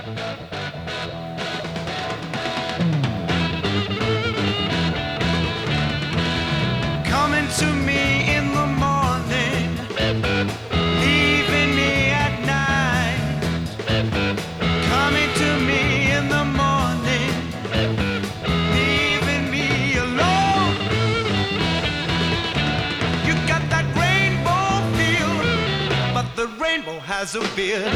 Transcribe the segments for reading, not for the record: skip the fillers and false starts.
Coming to me in the morning, leaving me at night. Coming to me in the morning, leaving me alone. You got that rainbow feel, but the rainbow has a beard.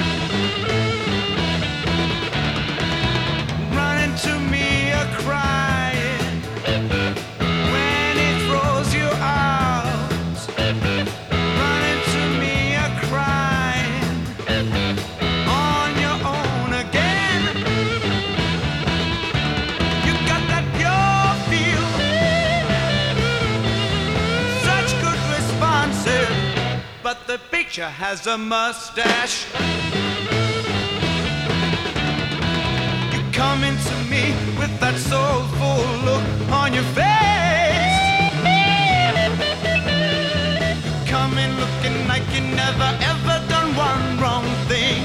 Running to me a crying when it throws you out. Running to me a crying on your own again. You got that pure feel, such good responses, but the picture has a mustache. Coming to me with that soulful look on your face. You're coming looking like you never ever done one wrong thing.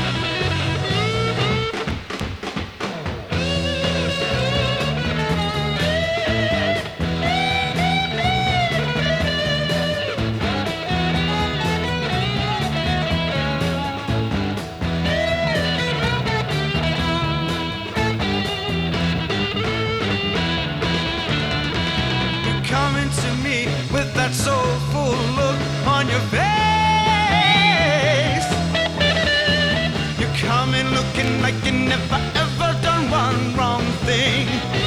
Coming to me with that soulful look on your face. You're coming looking like you never ever done one wrong thing.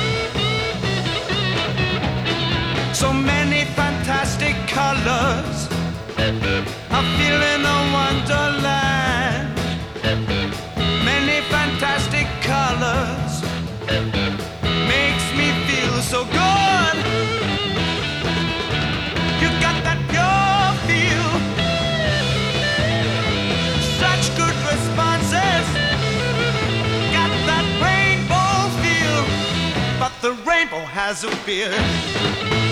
So many fantastic colors, I feel in a wonderland. Many fantastic colors makes me feel so good. You got that pure feel, such good responses. Got that rainbow feel, but the rainbow has a beard.